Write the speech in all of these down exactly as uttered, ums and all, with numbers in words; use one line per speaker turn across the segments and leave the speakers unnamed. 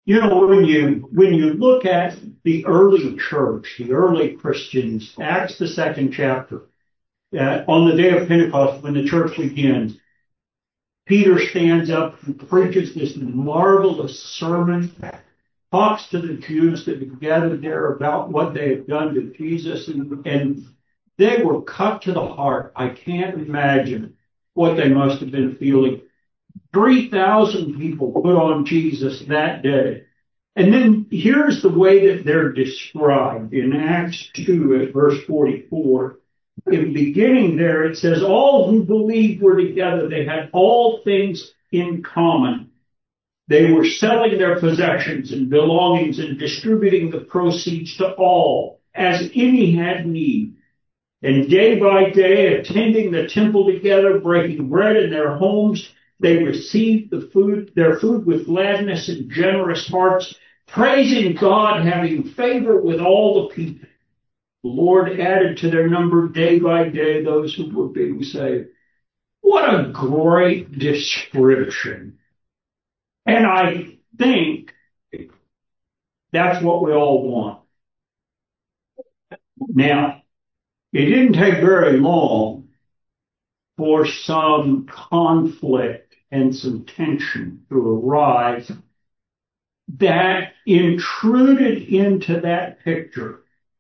You know, when you when you look at the early church, the early Christians, Acts the second chapter, uh, on the day of Pentecost, when the church begins, Peter stands up and preaches this marvelous sermon, talks to the Jews that had gathered there about what they had done to Jesus, and, and they were cut to the heart. I can't imagine what they must have been feeling. three thousand people put on Jesus that day. And then here's the way that they're described in Acts two at verse forty-four. In the beginning there, it says, all who believed were together. They had all things in common. They were selling their possessions and belongings and distributing the proceeds to all as any had need. And day by day, attending the temple together, breaking bread in their homes, they received the food, their food with gladness and generous hearts, praising God, having favor with all the people. The Lord added to their number day by day those who were being saved. What a great description. And I think that's what we all want. Now, it didn't take very long for some conflict and some tension to arise that intruded into that picture.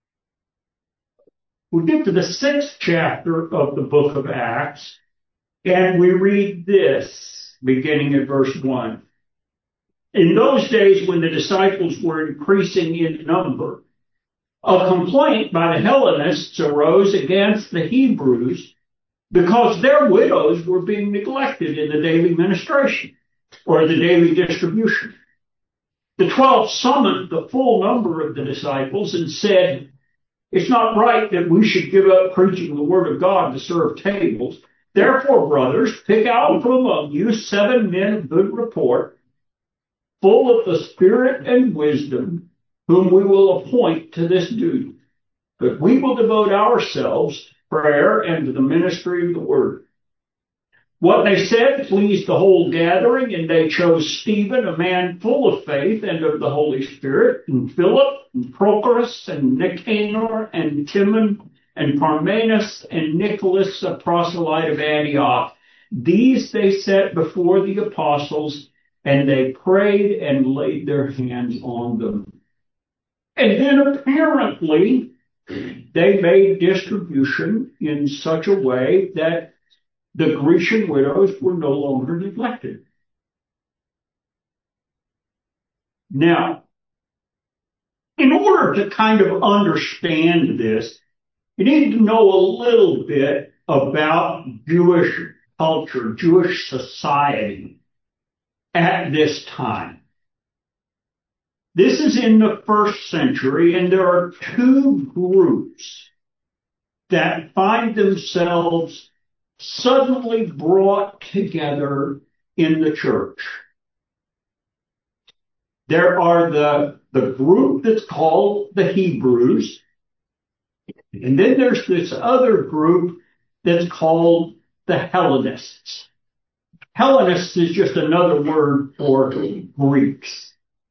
We get to the sixth chapter of the book of Acts, and we read this, beginning at verse one. In those days when the disciples were increasing in number, a complaint by the Hellenists arose against the Hebrews because their widows were being neglected in the daily ministration or the daily distribution. The twelve summoned the full number of the disciples and said, it's not right that we should give up preaching the word of God to serve tables. Therefore, brothers, pick out from among you seven men of good report, full of the Spirit and wisdom, whom we will appoint to this duty. But we will devote ourselves to prayer and to the ministry of the word. What they said pleased the whole gathering, and they chose Stephen, a man full of faith and of the Holy Spirit, and Philip, and Prochorus, and Nicanor, and Timon, and Parmenas, and Nicholas, a proselyte of Antioch. These they set before the apostles, and they prayed and laid their hands on them. And then apparently they made distribution in such a way that the Grecian widows were no longer neglected. Now, in order to kind of understand this, you need to know a little bit about Jewish culture, Jewish society at this time. This is in the first century, and there are two groups that find themselves suddenly brought together in the church. There are the, the group that's called the Hebrews, and then there's this other group that's called the Hellenists. Hellenists is just another word for Greeks.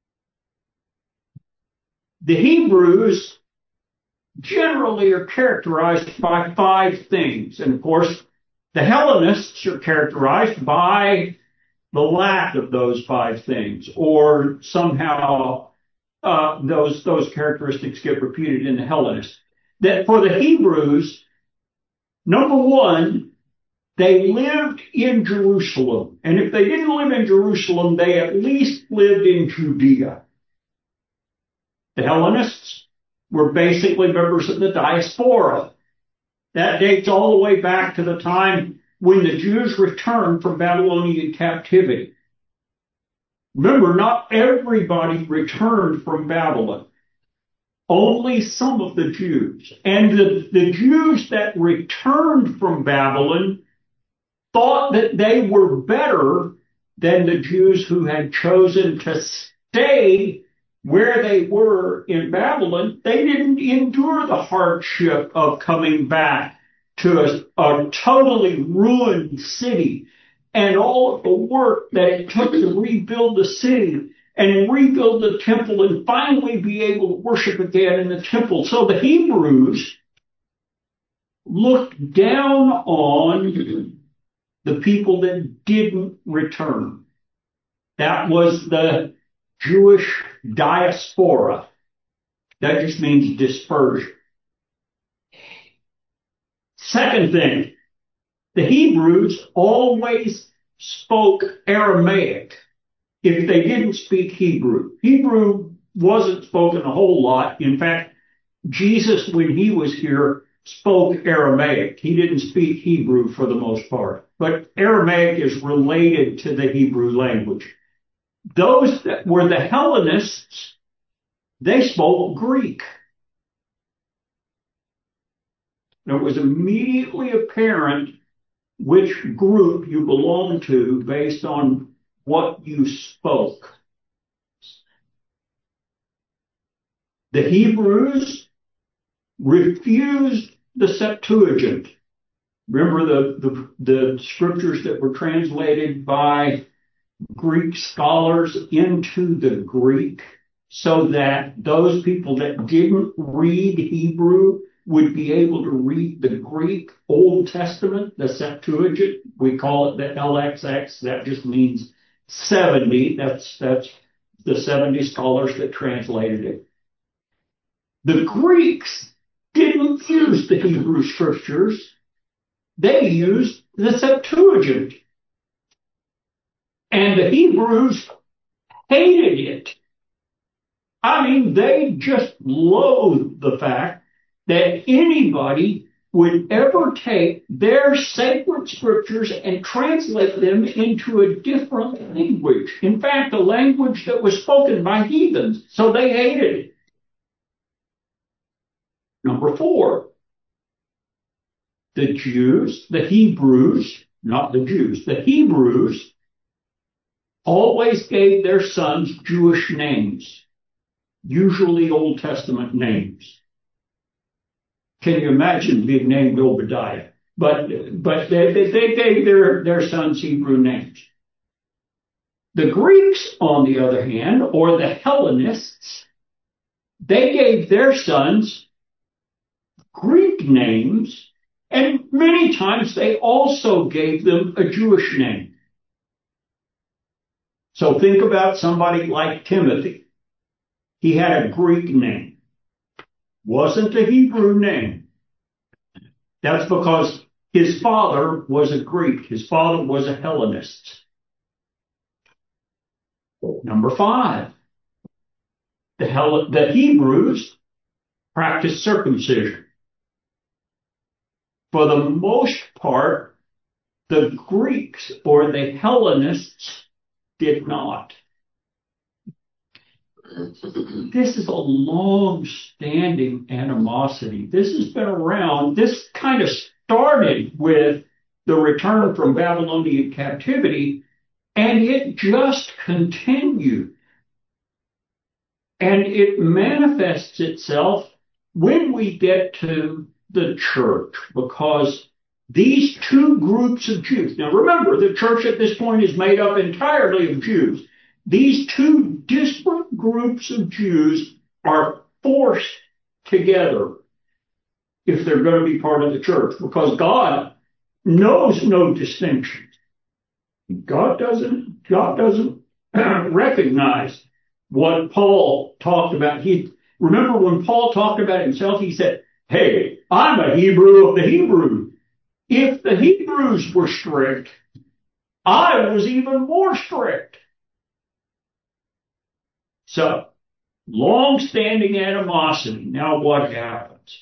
The Hebrews generally are characterized by five things, and of course, the Hellenists are characterized by the lack of those five things, or somehow uh, those those characteristics get repeated in the Hellenists. That for the Hebrews, number one, they lived in Jerusalem, and if they didn't live in Jerusalem, they at least lived in Judea. The Hellenists were basically members of the diaspora. That dates all the way back to the time when the Jews returned from Babylonian captivity. Remember, not everybody returned from Babylon. Only some of the Jews. And the, the Jews that returned from Babylon thought that they were better than the Jews who had chosen to stay where they were in Babylon. They didn't endure the hardship of coming back to a, a totally ruined city and all of the work that it took to rebuild the city. and rebuild the temple and finally be able to worship again in the temple. So the Hebrews looked down on the people that didn't return. That was the Jewish diaspora. That just means dispersion. Second thing, the Hebrews always spoke Aramaic if they didn't speak Hebrew. Hebrew wasn't spoken a whole lot. In fact, Jesus, when he was here, spoke Aramaic. He didn't speak Hebrew for the most part. But Aramaic is related to the Hebrew language. Those that were the Hellenists, they spoke Greek. It was immediately apparent which group you belonged to based on what you spoke. The Hebrews refused the Septuagint. Remember the, the, the scriptures that were translated by Greek scholars into the Greek so that those people that didn't read Hebrew would be able to read the Greek Old Testament, the Septuagint. We call it the L X X. That just means seventy. That's, that's the seventy scholars that translated it. The Greeks didn't use the Hebrew scriptures. They used the Septuagint. And the Hebrews hated it. I mean, they just loathed the fact that anybody would ever take their sacred scriptures and translate them into a different language. In fact, a language that was spoken by heathens. So they hated it. Number four, the Jews, the Hebrews, not the Jews, the Hebrews always gave their sons Jewish names, usually Old Testament names. Can you imagine being named Obadiah? But, but they, they gave their, their sons Hebrew names. The Greeks, on the other hand, or the Hellenists, they gave their sons Greek names, and many times they also gave them a Jewish name. So think about somebody like Timothy. He had a Greek name. Wasn't a Hebrew name. That's because his father was a Greek. His father was a Hellenist. Number five, the, Hell- the Hebrews practiced circumcision. For the most part, the Greeks or the Hellenists did not. This is a long-standing animosity. This has been around. This kind of started with the return from Babylonian captivity, and it just continued. And it manifests itself when we get to the church, because these two groups of Jews, now remember, the church at this point is made up entirely of Jews. These two disparate groups of Jews are forced together if they're going to be part of the church, because God knows no distinctions. God doesn't, God doesn't recognize what Paul talked about. He, remember when Paul talked about himself, he said, hey, I'm a Hebrew of the Hebrews. If the Hebrews were strict, I was even more strict. So, long-standing animosity. Now what happens?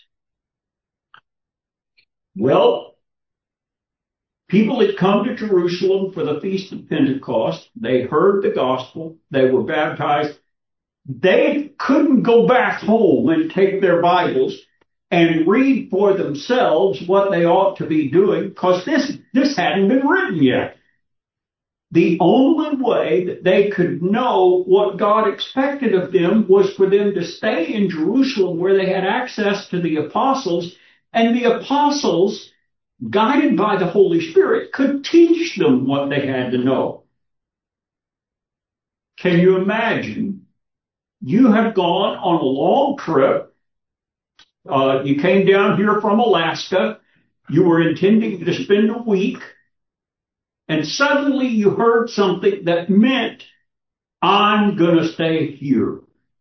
Well, people had come to Jerusalem for the Feast of Pentecost. They heard the gospel. They were baptized. They couldn't go back home and take their Bibles and read for themselves what they ought to be doing, because this, this hadn't been written yet. The only way that they could know what God expected of them was for them to stay in Jerusalem, where they had access to the apostles, and the apostles, guided by the Holy Spirit, could teach them what they had to know. Can you imagine? You have gone on a long trip. Uh, you came down here from Alaska. You were intending to spend a week. And suddenly you heard something that meant, I'm going to stay here.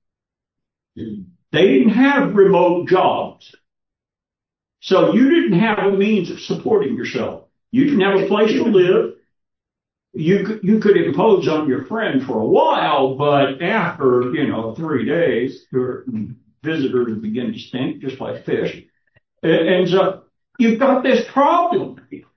They didn't have remote jobs. So you didn't have a means of supporting yourself. You didn't have a place to live. You could, you could impose on your friend for a while, but after, you know, three days, your visitors begin to stink just like fish. And, and so you've got this problem.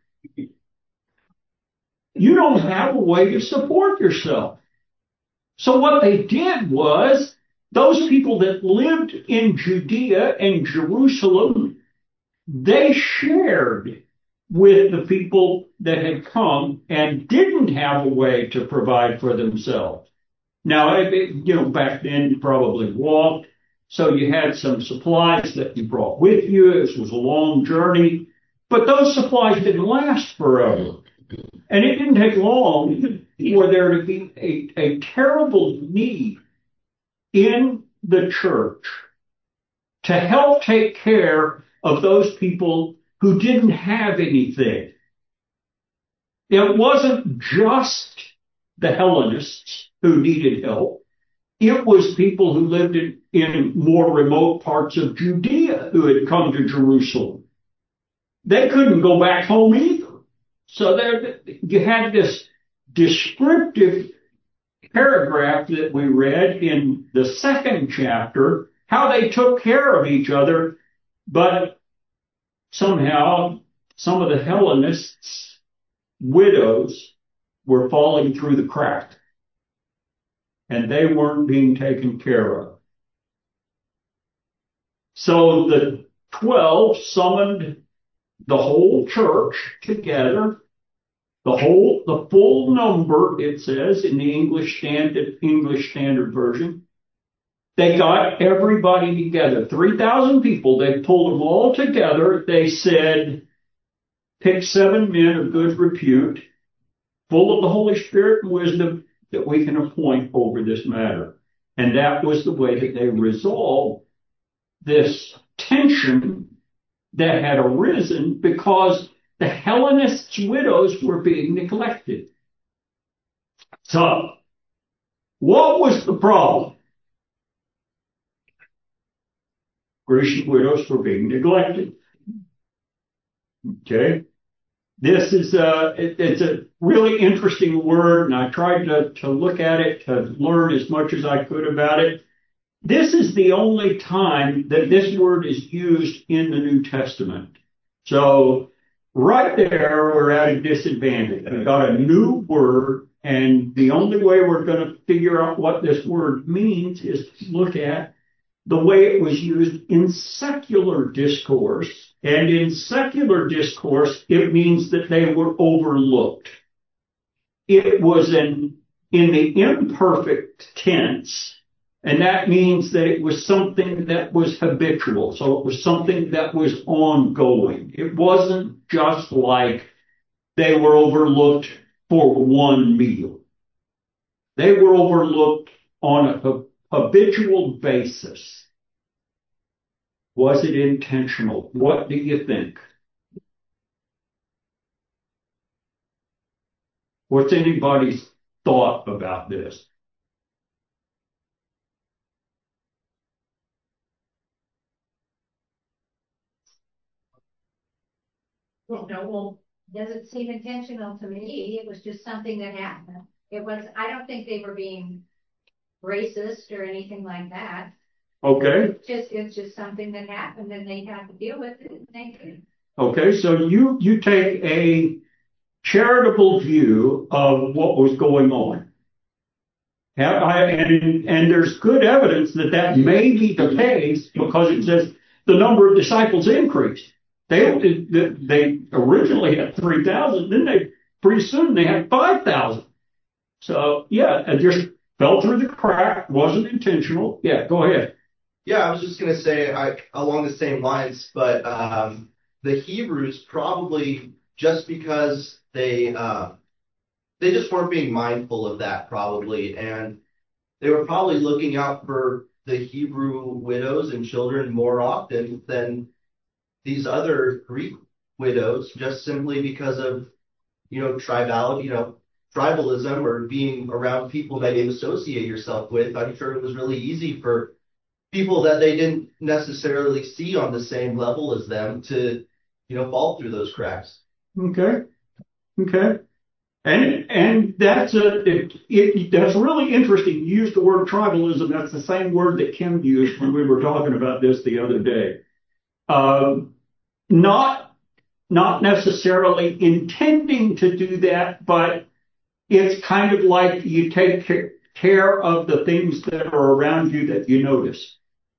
You don't have a way to support yourself. So what they did was those people that lived in Judea and Jerusalem, they shared with the people that had come and didn't have a way to provide for themselves. Now, you know, back then you probably walked, so you had some supplies that you brought with you. This was a long journey, but those supplies didn't last forever. And it didn't take long for there to be a, a terrible need in the church to help take care of those people who didn't have anything. It wasn't just the Hellenists who needed help. It was people who lived in, in more remote parts of Judea who had come to Jerusalem. They couldn't go back home either. So there, you had this descriptive paragraph that we read in the second chapter, how they took care of each other, but somehow some of the Hellenists' widows were falling through the crack, and they weren't being taken care of. So the twelve summoned the whole church together, the whole, the full number, it says in the English Standard, English Standard Version. They got everybody together, three thousand people. They pulled them all together. They said, pick seven men of good repute, full of the Holy Spirit and wisdom, that we can appoint over this matter. And that was the way that they resolved this tension that had arisen because the Hellenists' widows were being neglected. So, what was the problem? Grecian widows were being neglected. Okay? This is a, it, it's a really interesting word, and I tried to, to look at it, to learn as much as I could about it. This is the only time that this word is used in the New Testament. So right there, we're at a disadvantage. We've got a new word, and the only way we're going to figure out what this word means is to look at the way it was used in secular discourse. And in secular discourse, it means that they were overlooked. It was an, in the imperfect tense, and that means that it was something that was habitual. So it was something that was ongoing. It wasn't just like they were overlooked for one meal. They were overlooked on a habitual basis. Was it intentional? What do you think? What's anybody's thought about this?
Well, no, well, doesn't seem intentional to me. It was just something that happened. It was, I don't think they were being racist or anything like that.
Okay.
It's just, it's just something that happened and they had to deal with it. And they could.
Okay, so you, you take a charitable view of what was going on. And, and there's good evidence that that may be the case because it says the number of disciples increased. They, they originally had three thousand, then they, pretty soon they had five thousand. So yeah, it just fell through the crack, wasn't intentional. Yeah, go ahead.
Yeah, I was just going to say I, along the same lines, but um, the Hebrews probably just because they uh, they just weren't being mindful of that probably, and they were probably looking out for the Hebrew widows and children more often than these other Greek widows, just simply because of, you know, tribal, you know, tribalism or being around people that you associate yourself with. I'm sure it was really easy for people that they didn't necessarily see on the same level as them to, you know, fall through those cracks.
Okay. Okay. And and that's a it, it, that's really interesting. You used the word tribalism. That's the same word that Kim used when we were talking about this the other day. Um, not not necessarily intending to do that, but it's kind of like you take care of the things that are around you that you notice.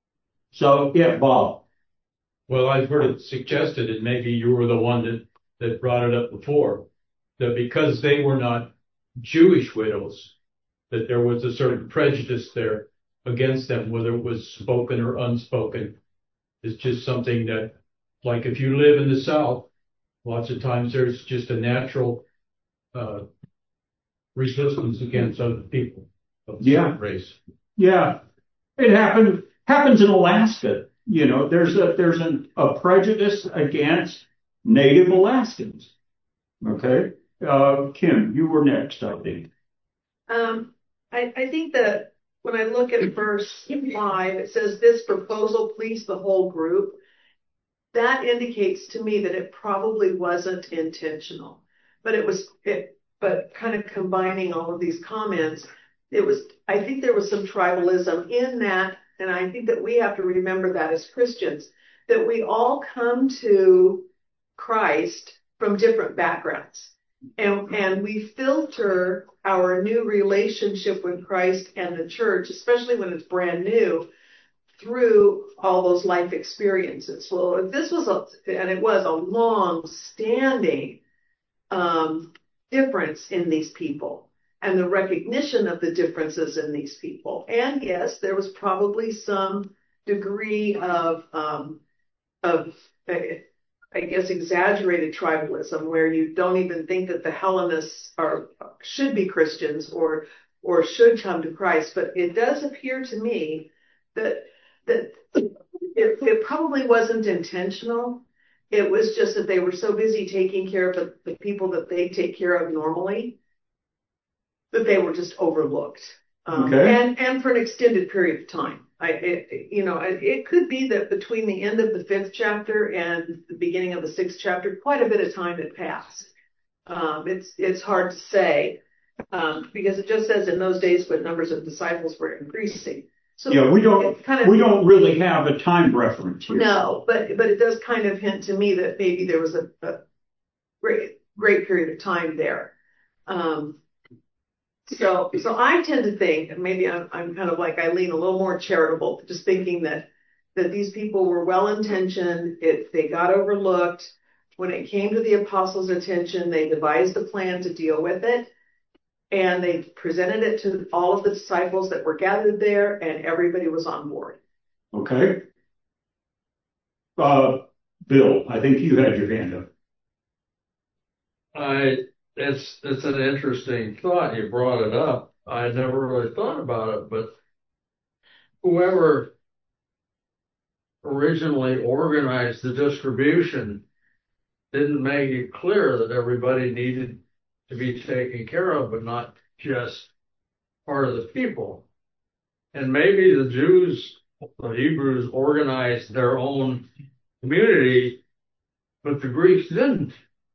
So yeah, Bob.
Well, I've heard it suggested, and maybe you were the one that, that brought it up before, that because they were not Jewish widows, that there was a certain prejudice there against them, whether it was spoken or unspoken. It's just something that, like if you live in the South, lots of times there's just a natural uh, resistance against other people of the
Yeah.
same race.
Yeah, it happened happens in Alaska. You know, there's a there's an, a prejudice against Native Alaskans. Okay, uh, Kim, you were next, I think.
Um, I, I think that when I look at verse five, it says this proposal pleased the whole group. That indicates to me that it probably wasn't intentional, but it was it. But kind of combining all of these comments, it was. I think there was some tribalism in that, and I think that we have to remember that as Christians, that we all come to Christ from different backgrounds. And, and we filter our new relationship with Christ and the church, especially when it's brand new, through all those life experiences. Well, if this was a, and it was a long-standing um, difference in these people, and the recognition of the differences in these people. And yes, there was probably some degree of um, of I guess exaggerated tribalism, where you don't even think that the Hellenists are should be Christians or or should come to Christ. But it does appear to me that that it, it probably wasn't intentional. It was just that they were so busy taking care of the, the people that they take care of normally that they were just overlooked, um,
Okay.
and and for an extended period of time. I, it, you know, it could be that between the end of the fifth chapter and the beginning of the sixth chapter, quite a bit of time had passed. Um, it's it's hard to say um, because it just says in those days, but numbers of disciples were increasing. So
Yeah, we don't
kind of,
we don't really have a time reference here.
No, but but it does kind of hint to me that maybe there was a, a great great period of time there. Um, So, so I tend to think, and maybe I'm, I'm kind of like Eileen, a little more charitable, just thinking that, that these people were well-intentioned. If they got overlooked, when it came to the apostles' attention, they devised a plan to deal with it. And they presented it to all of the disciples that were gathered there, and everybody was on board.
Okay. Uh, Bill, I think you had your hand up.
I, it's, it's an interesting thought. You brought it up. I never really thought about it, but whoever originally organized the distribution didn't make it clear that everybody needed to be taken care of, but not just part of the people. And maybe the Jews, the Hebrews, organized their own community, but the Greeks didn't.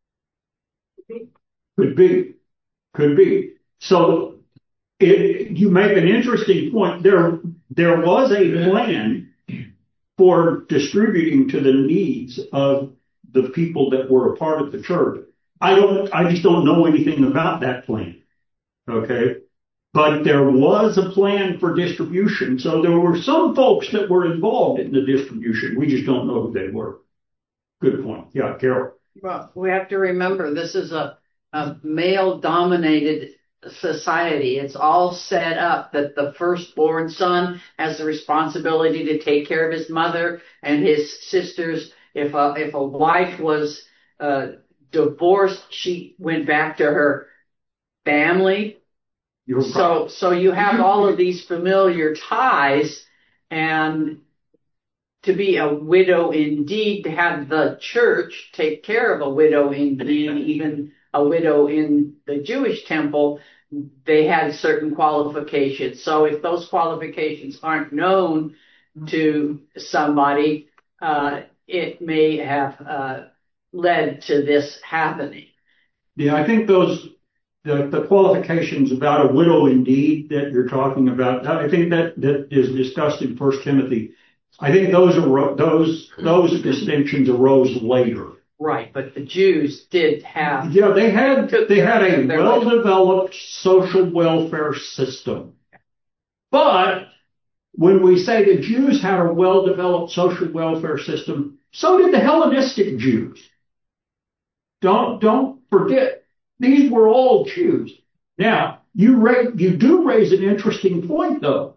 Could be. Could be. So it, you make an interesting point. There, there was a plan for distributing to the needs of the people that were a part of the church. I don't, I just don't know anything about that plan. Okay. But there was a plan for distribution. So there were some folks that were involved in the distribution. We just don't know who they were. Good point. Yeah, Carol.
Well, we have to remember this is a, a male-dominated society. It's all set up that the firstborn son has the responsibility to take care of his mother and his sisters. If a, if a wife was uh, divorced, she went back to her family.
You're
So, so you have all of these familiar ties, and to be a widow indeed, to have the church take care of a widow indeed, even a widow in the Jewish temple, they had certain qualifications. So if those qualifications aren't known to somebody, uh, it may have uh, led to this happening.
Yeah, I think those the, the qualifications about a widow indeed that you're talking about, I think that, that is discussed in First Timothy. I think those are those those distinctions arose later.
Right, but the Jews did have.
Yeah, they had they had a well-developed social welfare system. But when we say the Jews had a well-developed social welfare system, so did the Hellenistic Jews. Don't don't forget, these were all Jews. Now, you ra- you do raise an interesting point, though.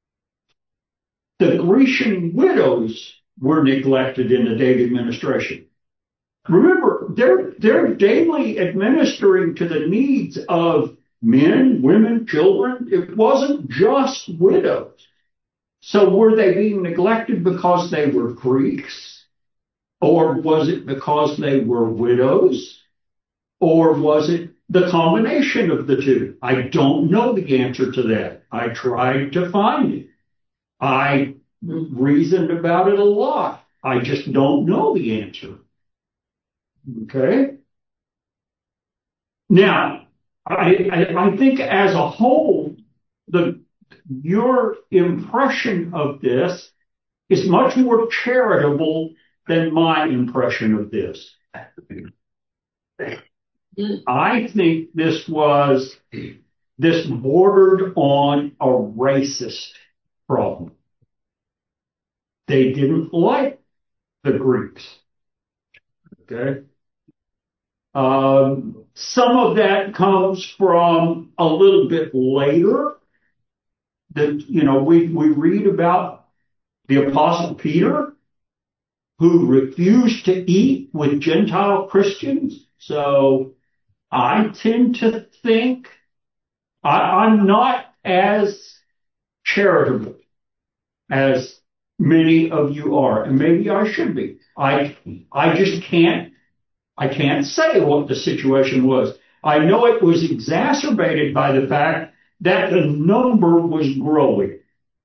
The Grecian widows were neglected in the David administration. Remember, they're, they're daily administering to the needs of men, women, children. It wasn't just widows. So were they being neglected because they were Greeks? Or was it because they were widows? Or was it the combination of the two? I don't know the answer to that. I tried to find it. I reasoned about it a lot. I just don't know the answer. Okay? Now, I, I, I think as a whole, the your impression of this is much more charitable than my impression of this. I think this was, this bordered on a racist problem. They didn't like the Greeks. Okay? Um, some of that comes from a little bit later. That, you know, we, we read about the Apostle Peter, who refused to eat with Gentile Christians. So I tend to think I, I'm not as charitable as many of you are, and maybe I should be. I I just can't I can't say what the situation was. I know it was exacerbated by the fact that the number was growing.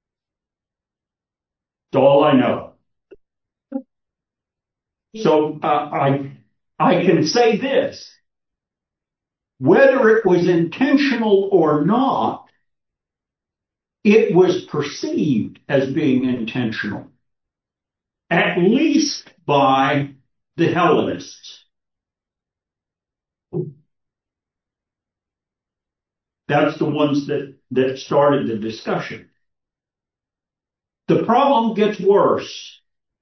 That's all I know. So uh, I I can say this. Whether it was intentional or not, it was perceived as being intentional, at least by the Hellenists. That's the ones that, that started the discussion. The problem gets worse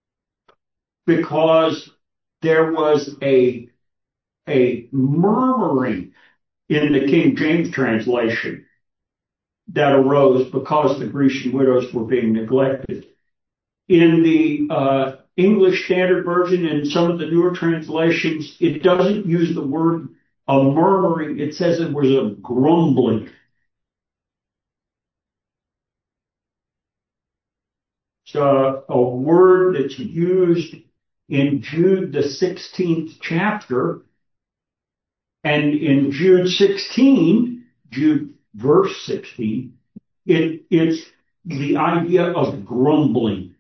because there was a, a murmuring in the King James translation that arose because the Grecian widows were being neglected. In the uh, English Standard Version and some of the newer translations, it doesn't use the word a murmuring. It says it was a grumbling. It's a, a word that's used in Jude, the sixteenth chapter. And in Jude sixteen, Jude verse sixteen, it, it's the idea of grumbling.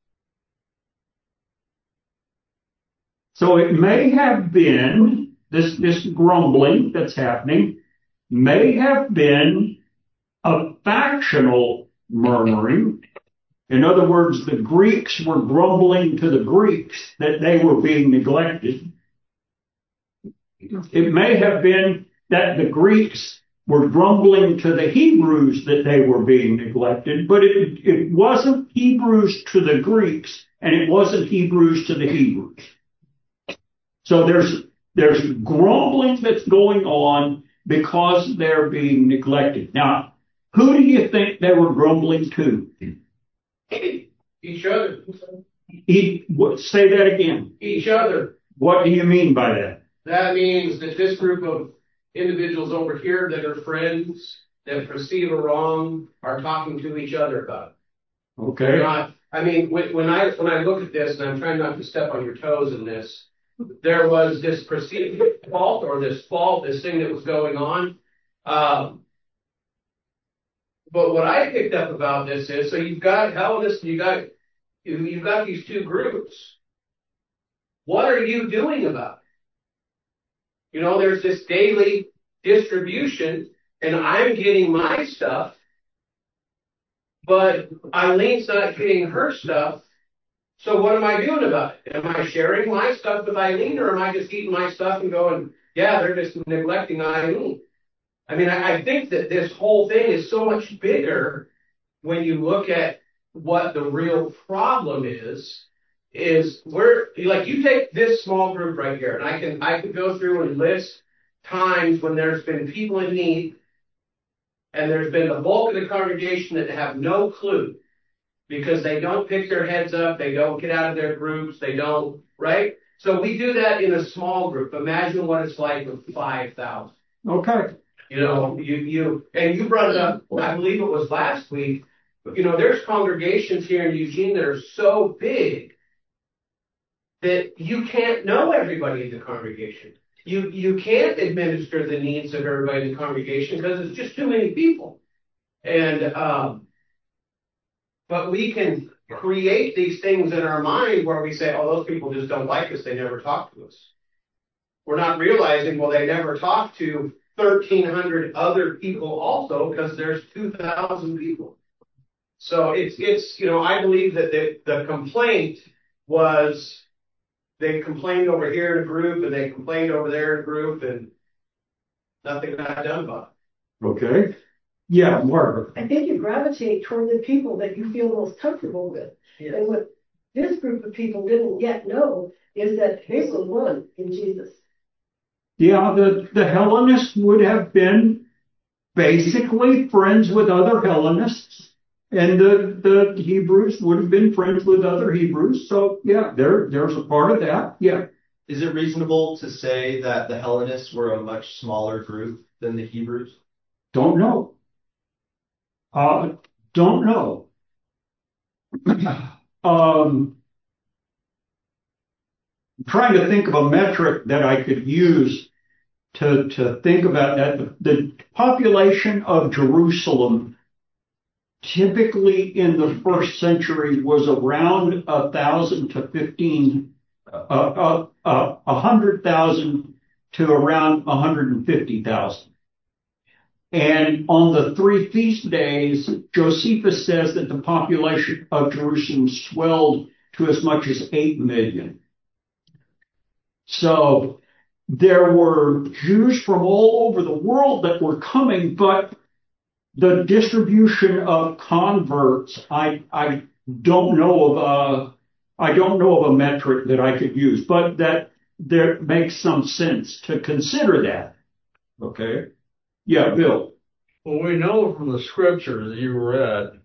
So it may have been, this, this grumbling that's happening, may have been a factional murmuring. In other words, the Greeks were grumbling to the Greeks that they were being neglected. It may have been that the Greeks were grumbling to the Hebrews that they were being neglected, but it, it wasn't Hebrews to the Greeks, and it wasn't Hebrews to the Hebrews. So there's there's grumbling that's going on because they're being neglected. Now, who do you think they were grumbling to?
Each other.
He, what, say that again.
Each other.
What do you mean by that?
That means that this group of individuals over here that are friends that perceive a wrong are talking to each other about it. They're
Okay.
not, I mean, when, when I when I look at this, and I'm trying not to step on your toes in this, there was this perceived fault or this fault, this thing that was going on. Um, but what I picked up about this is, so you've got Hellenists, you got you- you've got these two groups. What are you doing about it? You know, there's this daily distribution, and I'm getting my stuff, but Eileen's not getting her stuff. So what am I doing about it? Am I sharing my stuff with Eileen, or am I just eating my stuff and going, yeah, they're just neglecting Eileen? I mean, I, I think that this whole thing is so much bigger when you look at what the real problem is. Is we're like, you take this small group right here, and I can I could go through and list times when there's been people in need, and there's been the bulk of the congregation that have no clue because they don't pick their heads up, they don't get out of their groups, they don't, right? So we do that in a small group. Imagine what it's like with five thousand.
Okay.
You know, you, you, and you brought it up, I believe it was last week, you know, there's congregations here in Eugene that are so big that you can't know everybody in the congregation. You, you can't administer the needs of everybody in the congregation because it's just too many people. And, um, but we can create these things in our mind where we say, oh, those people just don't like us. They never talk to us. We're not realizing, well, they never talk to thirteen hundred other people also because there's two thousand people. So it's, it's, you know, I believe that the, the complaint was they complained over here in a group and they complained over there in a group and nothing got done about it.
Okay. Yeah, Margaret.
I think you gravitate toward the people that you feel most comfortable with.
Yes.
And what this group of people didn't yet know is that they were one in Jesus.
Yeah, the, the Hellenists would have been basically friends with other Hellenists, and the, the Hebrews would have been friends with other Hebrews. So yeah, there there's a part of that. Yeah.
Is it reasonable to say that the Hellenists were a much smaller group than the Hebrews?
Don't know. Uh, don't know. um, I'm trying to think of a metric that I could use to, to think about that. The, the population of Jerusalem typically in the first century was around a thousand to fifteen, uh, uh, uh, a hundred thousand to around one hundred fifty thousand. And on the three feast days, Josephus says that the population of Jerusalem swelled to as much as eight million. So there were Jews from all over the world that were coming, but the distribution of converts, I, I don't know of a, I don't know of a metric that I could use, but that there makes some sense to consider that. Okay. Yeah, Bill.
Well, we know from the scripture that you read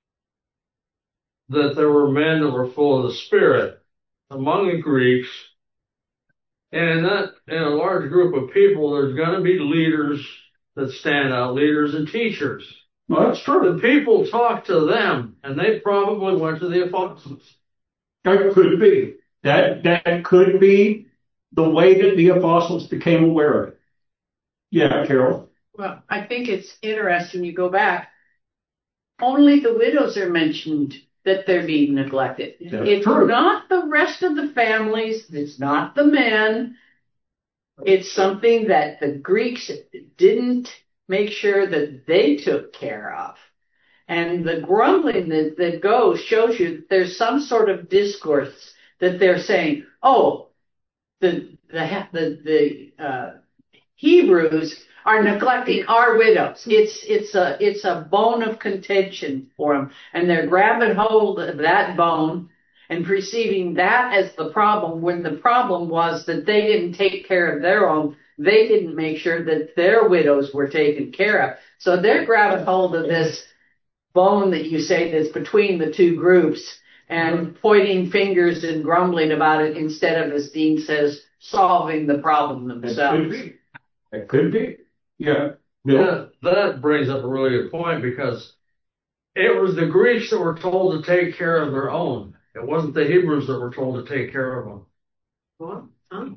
that there were men that were full of the Spirit among the Greeks. And in that, in a large group of people, there's going to be leaders that stand out, leaders and teachers.
Well, that's true.
The people talked to them, and they probably went to the apostles.
That could be. That, that could be the way that the apostles became aware of it. Yeah, Carol.
Well, I think it's interesting. You go back, only the widows are mentioned that they're being neglected.
That's
It's
true.
not the rest of the families. It's not the men. It's something that the Greeks didn't make sure that they took care of. And the grumbling that, that goes shows you that there's some sort of discourse that they're saying, oh, the, the, the, the, uh, Hebrews are neglecting our widows. It's, it's a, it's a bone of contention for them. And they're grabbing hold of that bone and perceiving that as the problem, when the problem was that they didn't take care of their own. They didn't make sure that their widows were taken care of. So they're grabbing hold of this bone that you say that's between the two groups and pointing fingers and grumbling about it instead of, as Dean says, solving the problem
That
themselves.
could be. That could be. Yeah.
That, that brings up a really good point because it was the Greeks that were told to take care of their own. It wasn't the Hebrews that were told to take care of them.
What? Huh?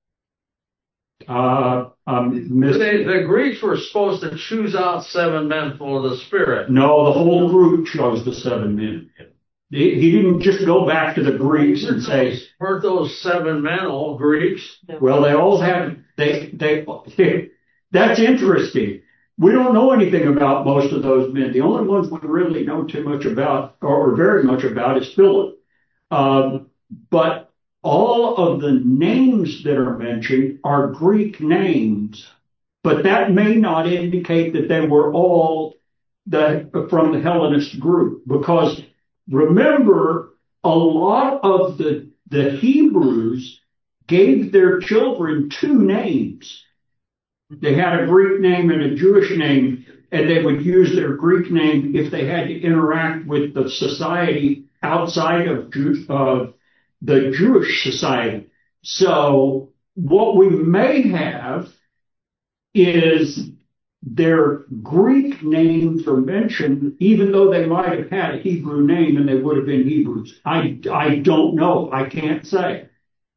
Uh, um, miss-
They, the Greeks were supposed to choose out seven men full of the Spirit.
no, the whole group chose the seven men. He, he didn't just go back to the Greeks and say,
Weren't those seven men all Greeks?
well, they all had, they, they, that's interesting. We don't know anything about most of those men. The only ones we really know too much about, or very much about, is Philip. Um, but all of the names that are mentioned are Greek names, but that may not indicate that they were all the, from the Hellenist group, because remember, a lot of the, the Hebrews gave their children two names. They had a Greek name and a Jewish name, and they would use their Greek name if they had to interact with the society outside of Jew, uh, the Jewish society. So what we may have is their Greek names are mentioned, even though they might have had a Hebrew name and they would have been Hebrews. I, I don't know. I can't say.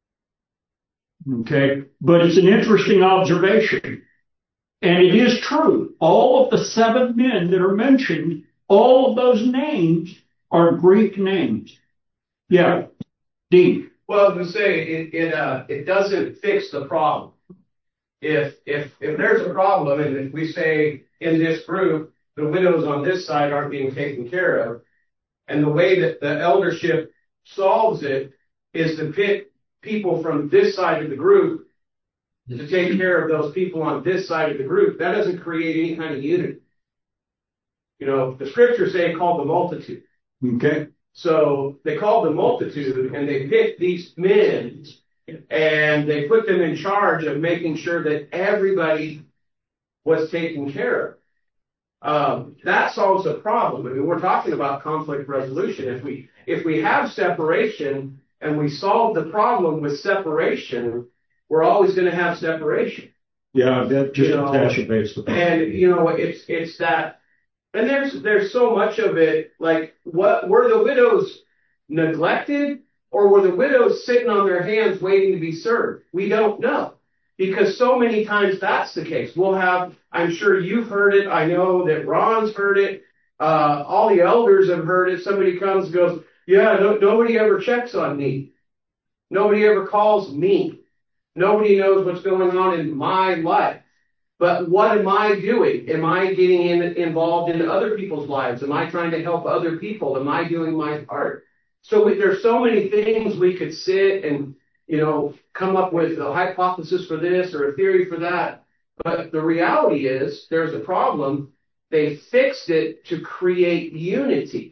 Okay. But it's an interesting observation. And it is true. All of the seven men that are mentioned, all of those names are Greek names. Yeah. Dean.
Well, to say it, it, uh, it doesn't fix the problem. If, if, if there's a problem, and if we say in this group, the widows on this side aren't being taken care of, and the way that the eldership solves it is to pick people from this side of the group to take care of those people on this side of the group, that doesn't create any kind of unity. You know, the scriptures say called the multitude.
Okay.
So they called the multitude and they picked these men and they put them in charge of making sure that everybody was taken care of. Um, that solves a problem. I mean, we're talking about conflict resolution. If we if we have separation and we solve the problem with separation, we're always going to have separation.
Yeah, that just
You know,
exacerbates the problem.
And you know, it's it's that, and there's there's so much of it. Like, what were the widows neglected, or were the widows sitting on their hands waiting to be served? We don't know, because so many times that's the case. We'll have, I'm sure you've heard it. I know that Ron's heard it. Uh, all the elders have heard it. Somebody comes and goes, "Yeah, no, nobody ever checks on me. Nobody ever calls me. Nobody knows what's going on in my life. But what am I doing? Am I getting in, involved in other people's lives? Am I trying to help other people? Am I doing my part?" So we, there's so many things we could sit and, you know, come up with a hypothesis for this or a theory for that. But the reality is there's a problem. They fixed it to create unity.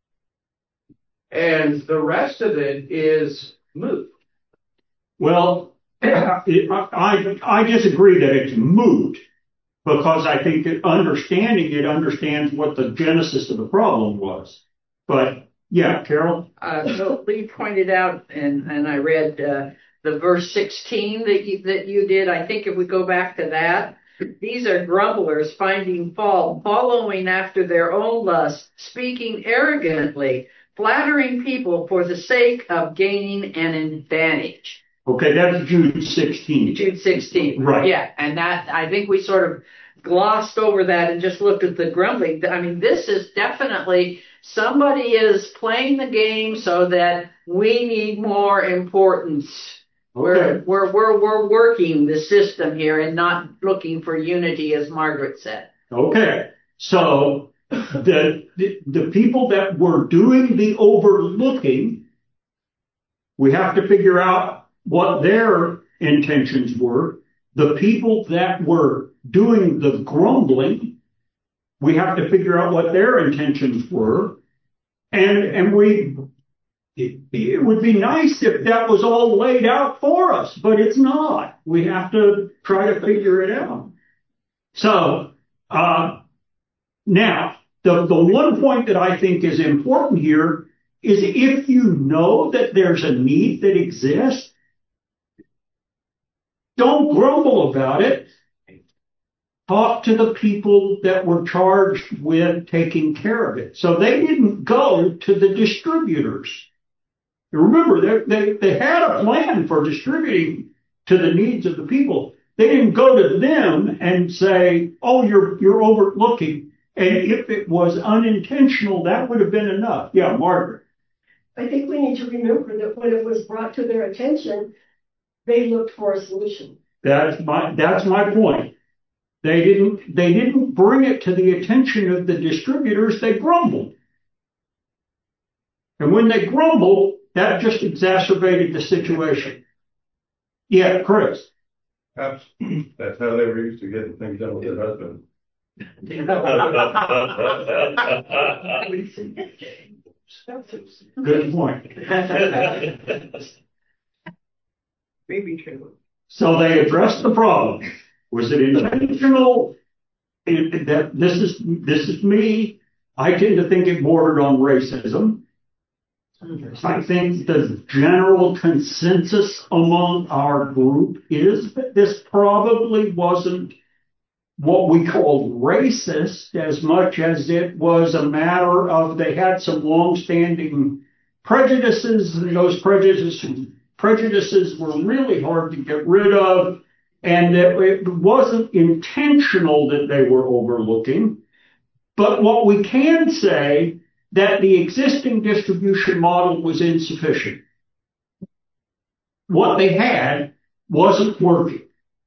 And the rest of it is moot.
Well, I, I disagree that it's moot, because I think that understanding it understands what the genesis of the problem was. But yeah, Carol?
Uh, so Lee pointed out, and, and I read uh, the verse sixteen that you, that you did. I think if we go back to that, these are grumblers finding fault, following after their own lust, speaking arrogantly, flattering people for the sake of gaining an advantage.
Okay, that's Jude sixteen.
Jude sixteen.
Right.
Yeah, and that, I think we sort of glossed over that and just looked at the grumbling. I mean, this is definitely somebody is playing the game so that we need more importance.
Okay.
We're, we're, we're, we're working the system here and not looking for unity, as Margaret said.
Okay. So the, the, the people that were doing the overlooking, we have to figure out what their intentions were. The people that were doing the grumbling, we have to figure out what their intentions were. And, and we, it, it would be nice if that was all laid out for us, but it's not. We have to try to figure it out. So, uh, now, the, the one point that I think is important here is if you know that there's a need that exists, don't grumble about it. talk to the people that were charged with taking care of it. So they didn't go to the distributors. Remember, they, they, they had a plan for distributing to the needs of the people. They didn't go to them and say, oh, you're, you're overlooking. And if it was unintentional, that would have been enough. Yeah, Margaret.
I think we need to remember that when it was brought to their attention, they looked for a solution.
That's my, that's my point. They didn't, they didn't bring it to the attention of the distributors. They grumbled. And when they grumbled, that just exacerbated the situation. Yeah, Chris.
That's, that's how they were used to getting things done with their husband.
Good point.
Maybe true.
So they addressed the problem. Was it intentional? It, that this is this is me. I tend to think it bordered on racism. I think the general consensus among our group is that this probably wasn't what we called racist as much as it was a matter of they had some long-standing prejudices, and those prejudices prejudices were really hard to get rid of, and that it wasn't intentional that they were overlooking. But what we can say, that the existing distribution model was insufficient. What they had wasn't working.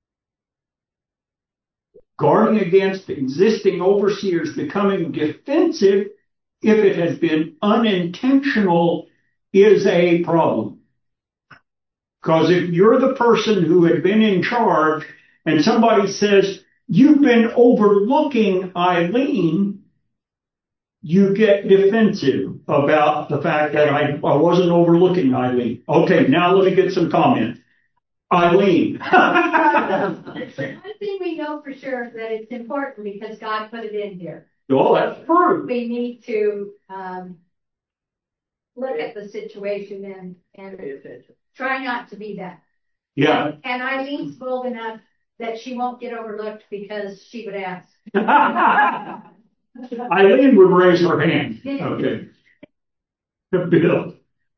Guarding against existing overseers becoming defensive, if it has been unintentional, is a problem. Because if you're the person who had been in charge and somebody says, you've been overlooking Eileen, you get defensive about the fact that I, I wasn't overlooking Eileen. Okay, now let me get some comment. Eileen.
One thing we know for sure is that it's important because God put it in here.
Oh, that's true.
We need to um, look at the situation and, and try not to be that.
Yeah.
And, and Eileen's bold enough that she won't get overlooked because she would ask.
Eileen would raise her hand. Okay. Bill.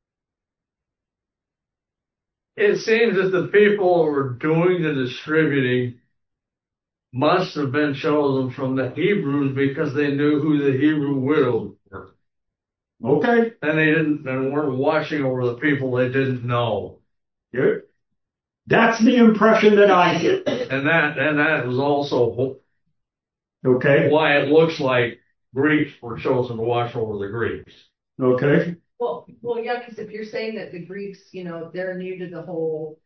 It seems that the people who were doing the distributing must have been chosen from the Hebrews because they knew who the Hebrew widows were.
Okay.
And they didn't, and weren't watching over the people they didn't know.
Good. That's the impression that I get.
And that, and that was also
okay.
why it looks like Greeks were chosen to watch over the Greeks.
Okay.
Well, well, yeah, because if you're saying that the Greeks, you know, they're new to the whole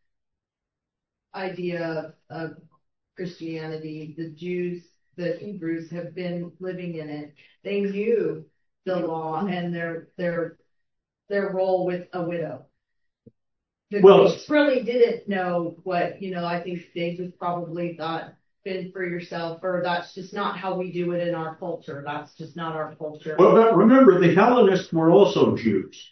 idea of Christianity, the Jews, the Hebrews have been living in it. They knew the law and their their their role with a widow. The
well,
Greeks really didn't know what, you know, I think they just probably thought, fend for yourself, or that's just not how we do it in our culture. That's just not our culture.
Well, but remember, the Hellenists were also Jews.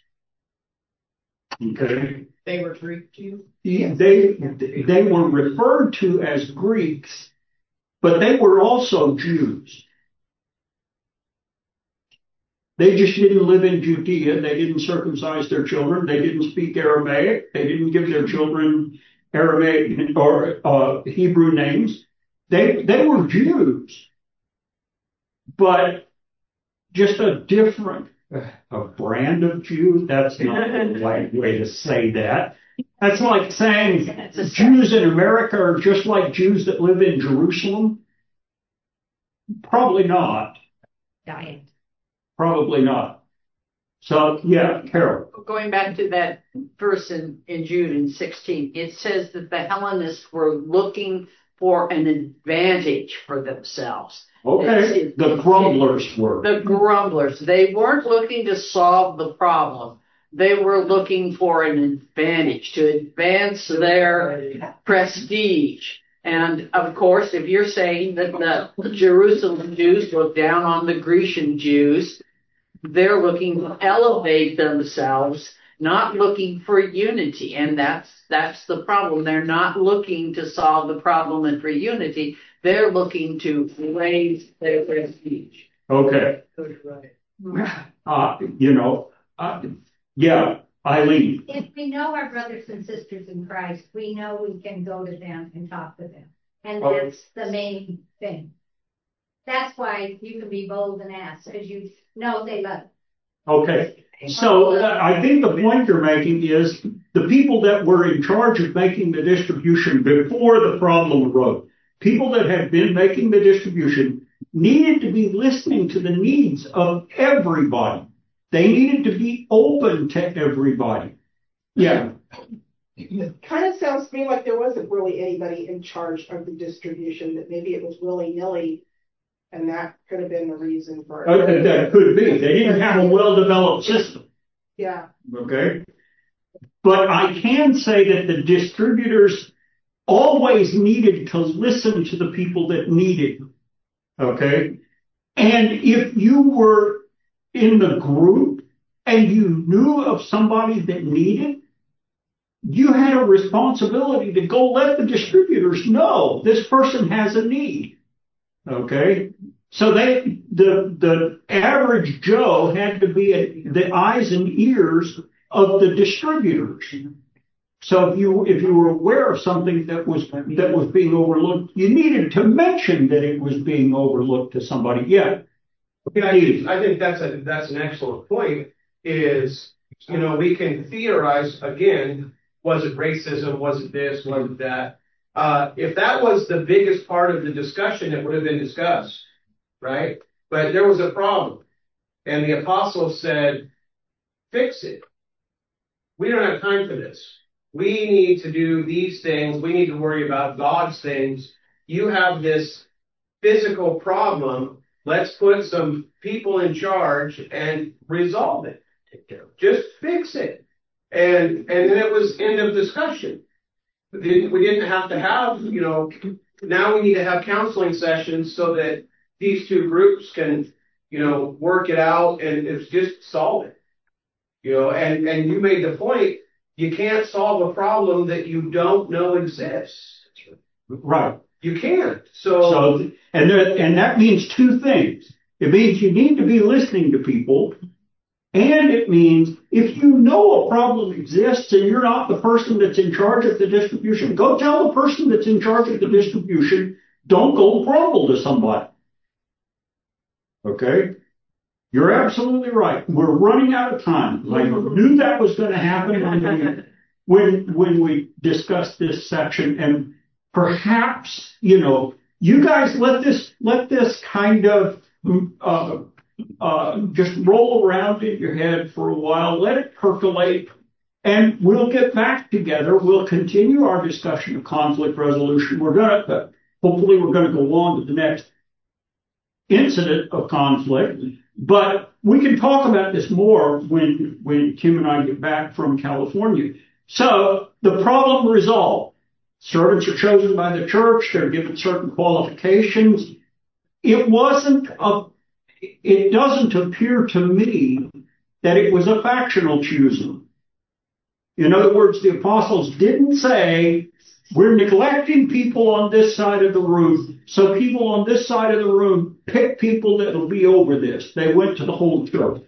Okay.
They were Greek Jews?
Yeah, they, they were referred to as Greeks, but they were also Jews. They just didn't live in Judea. They didn't circumcise their children. They didn't speak Aramaic. They didn't give their children Aramaic or uh, Hebrew names. They they were Jews, but just a different a brand of Jew. That's not the right way to say that. That's like saying Jews in America are just like Jews that live in Jerusalem. Probably not.
Dying.
Probably not. So, yeah, Carol.
Going back to that verse in, in Jude in sixteen, it says that the Hellenists were looking for an advantage for themselves.
Okay,
it's,
the
it's,
grumblers were.
The grumblers. They weren't looking to solve the problem. They were looking for an advantage, to advance their prestige. And, of course, if you're saying that the Jerusalem Jews look down on the Grecian Jews, they're looking to elevate themselves, not looking for unity. And that's, that's the problem. They're not looking to solve the problem and for unity. They're looking to raise their prestige.
Okay.
Right.
Uh, you know, uh, yeah, Eileen.
If we know our brothers and sisters in Christ, we know we can go to them and talk to them. And
Oh.
that's the main thing. That's why you can be bold and ask, because you know they love you.
Okay. So uh, I think the point you're making is the people that were in charge of making the distribution before the problem arose, people that had been making the distribution needed to be listening to the needs of everybody. They needed to be open to everybody. Yeah.
It kind of sounds to me like there wasn't really anybody in charge of the distribution, that maybe it was willy-nilly, and that could have been the reason for
Uh,
it.
that could be. They didn't have a well-developed system.
Yeah.
Okay. But I can say that the distributors always needed to listen to the people that needed. Okay. And if you were in the group and you knew of somebody that needed, you had a responsibility to go let the distributors know this person has a need. Okay. So they, the, the average Joe had to be at the eyes and ears of the distributors. So if you, if you were aware of something that was, that was being overlooked, you needed to mention that it was being overlooked to somebody. Yeah.
Yeah, I think, I think that's a, that's an excellent point is, you know, we can theorize again, was it racism? Was it this? Was it that? Uh, if that was the biggest part of the discussion, it would have been discussed, right? But there was a problem. And the apostle said, fix it. We don't have time for this. We need to do these things. We need to worry about God's things. You have this physical problem. Let's put some people in charge and resolve it. Just fix it. And, and then it was end of discussion. We didn't have to have, you know, now we need to have counseling sessions so that these two groups can, you know, work it out and it's just solve it. You know, and, and you made the point, you can't solve a problem that you don't know exists.
Right.
You can't. So,
so and there, and that means two things. It means you need to be listening to people. And it means if you know a problem exists and you're not the person that's in charge of the distribution, go tell the person that's in charge of the distribution, don't go grumble to somebody. Okay? You're absolutely right. We're running out of time. I knew that was going to happen when we, when, when we discussed this section. And perhaps, you know, you guys let this, let this kind of, uh, Uh, just roll around in your head for a while, let it percolate, and we'll get back together. We'll continue our discussion of conflict resolution. We're going to, hopefully we're going to go on to the next incident of conflict, but we can talk about this more when, when Kim and I get back from California. So the problem resolved. Servants are chosen by the church. They're given certain qualifications. It wasn't a It doesn't appear to me that it was a factional choosing. In other words, the apostles didn't say, we're neglecting people on this side of the room, so people on this side of the room pick people that will be over this. They went to the whole church.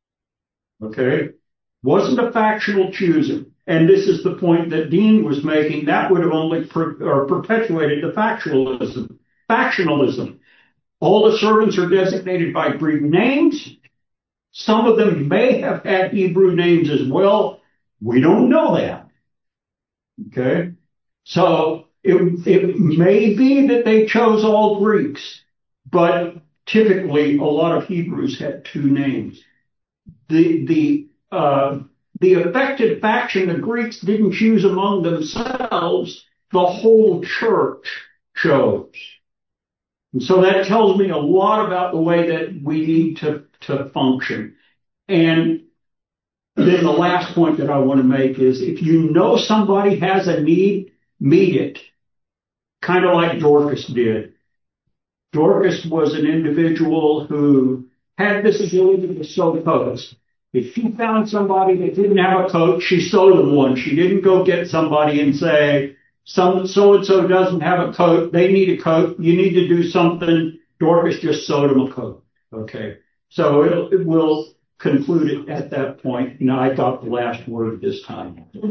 Okay? Wasn't a factional choosing. And this is the point that Dean was making. That would have only per, or perpetuated the factionalism. Factionalism. All the servants are designated by Greek names. Some of them may have had Hebrew names as well. We don't know that. Okay? So it, it may be that they chose all Greeks, but typically a lot of Hebrews had two names. The, the, uh, the affected faction, the Greeks didn't choose among themselves. The whole church chose. And so that tells me a lot about the way that we need to, to function. And then the last point that I want to make is if you know somebody has a need, meet it. Kind of like Dorcas did. Dorcas was an individual who had this ability to sew clothes. If she found somebody that didn't have a coat, she sewed them one. She didn't go get somebody and say, some so-and-so doesn't have a coat. They need a coat. You need to do something. Dorcas just sewed them a coat. Okay. So it, it will conclude it at that point. Now I got the last word this time.